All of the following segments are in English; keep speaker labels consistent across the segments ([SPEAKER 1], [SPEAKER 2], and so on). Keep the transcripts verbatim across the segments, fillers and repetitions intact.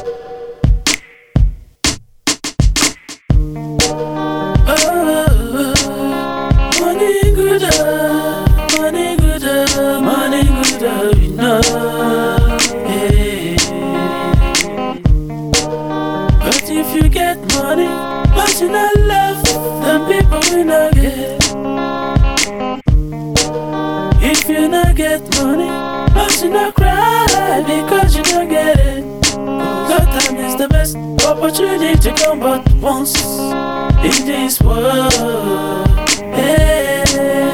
[SPEAKER 1] If you get money, but you not love the people we not get. If you not get money, but you not cry because you don't get it. God time is the best opportunity to come but once in this world. Hey,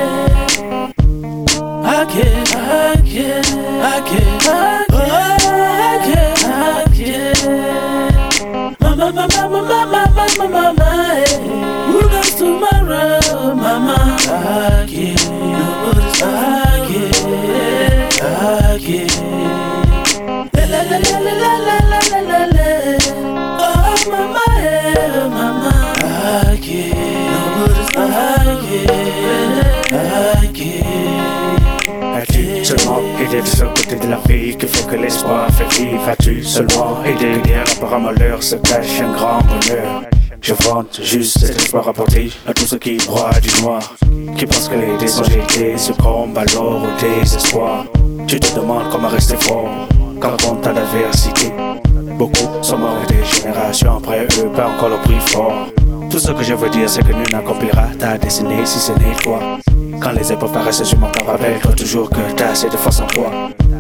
[SPEAKER 1] I can't, I can't, I can't, I can't, I can't. Mama, mama, mama, mama, mama, mama, hey. Who knows tomorrow, mama? I can't, nobody's I can't, I can't. La la la la la la la la la la. Oh, mama, hey, mama, I can't, nobody's I can't, I can't.
[SPEAKER 2] As-tu seulement aidé de ce côté de la vie qui fait que l'espoir fait vivre? As-tu seulement aidé derrière par un malheur se cache un grand bonheur? Je vante juste cet espoir apporté à tous ceux qui broient du noir, qui pensent que les dés sont jetés, succombent alors au désespoir. Tu te demandes comment rester fort quand on t'a l'adversité. Beaucoup sont morts et des générations après eux pas encore le prix fort. Tout ce que je veux dire c'est que nul n'accomplira ta destinée si ce n'est toi. Quand les épreuves paraissent surmontables, rappelle-toi toujours que t'as assez de force en toi.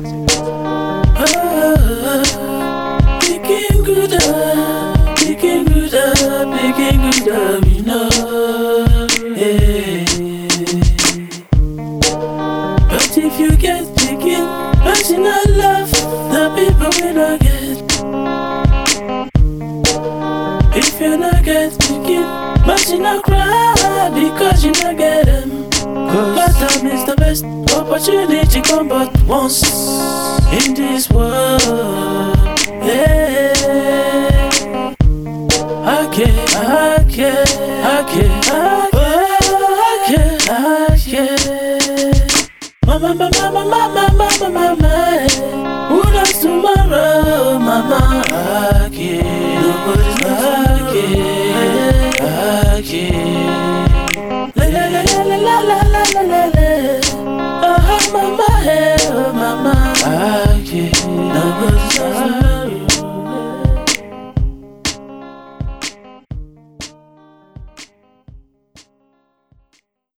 [SPEAKER 1] Picking good up, picking good up, picking good up, you know. Hey. But if you get picking, but you not love the people we not get. If you not get picking, but you not cry because you not get them. God time is the best opportunity come but once in this world. Yeah. I can't, I can't, I can't, I can't, I can't. Mama, mama, mama, mama, mama, mama. Who knows tomorrow, mama? I can't. Nobody